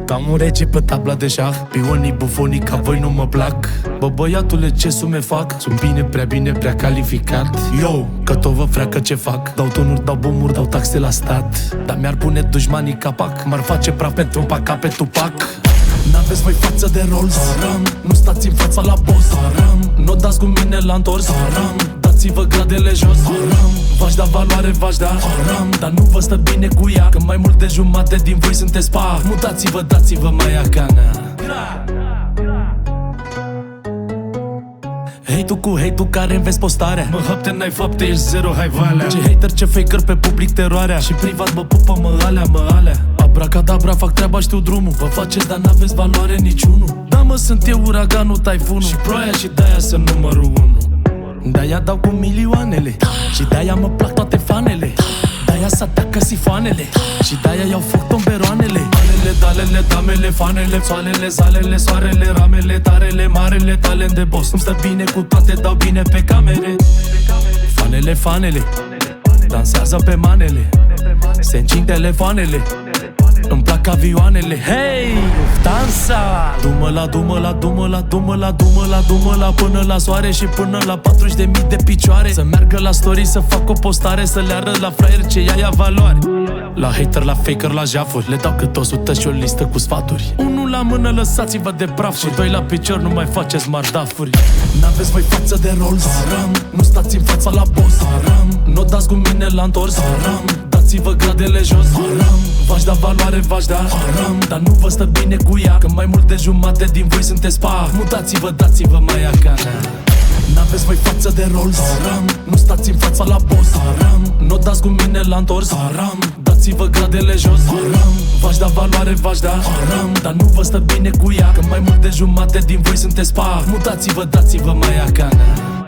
Cam un rege pe tabla de șah, pionii bufonii ca voi nu mă plac. Bă, băiatule, ce sume fac? Sunt bine, prea bine, prea calificat. Yo, că tot vă freacă ce fac. Dau tonuri, dau bomburi, dau taxe la stat. Dar mi-ar pune dușmanii capac. M-ar face praf pentru un pac pe Tupac. N-aveți voi față de Rolls, haram. Nu stați în fața la boss, haram. N-o dați cu mine la întors, haram. Dați-vă gradele jos, haram. V-aș da valoare, v-aș da, haram. Dar nu vă stă bine cu ea, că mai mult de jumate din voi sunteți pa. Mutați-vă, dați-vă mai acana. Hate-ul cu hate-ul care înveți postarea. Mă hapte, n-ai fapte, ești zero, hai valea. Ce hater, ce faker, pe public teroarea. Și privat mă pupă, mă alea, mă alea. Abracadabra, fac treaba, știu drumul. Vă faceți, dar n-aveți valoare niciunul. Da, mă, sunt eu uraganul, taifunul. Și ploaia și de-aia sunt numărul 1. De-aia dau cu milioanele. Și de-aia mă plac toate fanele. De-aia s-atacă sifoanele. Și de-aia iau foc tomberoanele. Alele, dalele, damele, fanele, soalele, zalele, soarele, ramele, tarele, marele, talent de boss. Îmi stă bine cu toate, dau bine pe camere. Fanele, fanele, dansează pe manele. Se încing telefoanele. Îmi plac avioanele, hei, dansa! Du-mă la, du-mă la, du-mă la, du-mă la, du-mă la, du-mă la, până la soare și până la 40.000 de picioare. Să meargă la story, să fac o postare, să le arăt la fraier ce ea ia valoare. La hater, la faker, la jafuri, le dau cât 100 și o listă cu sfaturi. Unul la mână, lăsați-vă de prafuri. Și doi la picior, nu mai faceți mardafuri. N-aveți voi față de Rolls, haram. Nu stați în fața la boss, haram. N-o dați cu mine la întors, haram. Dați-vă gradele jos, haram. V-aș da valoare, v-aș da, haram. Dar nu vă stă bine cu ea, că mai mult de jumate din voi sunteți pa. Mutați-vă, dați-vă mai acana. N-aveți voi față de Rolls, haram. Nu stați în fața la boss, haram. N-o dați cu mine la întors, haram. Dați-vă gradele jos, haram. V-aș da valoare, v-aș da, haram. Dar nu vă stă bine cu ea, că mai mult de jumate din voi sunteți pa. Mutați-vă, dați-vă mai acana.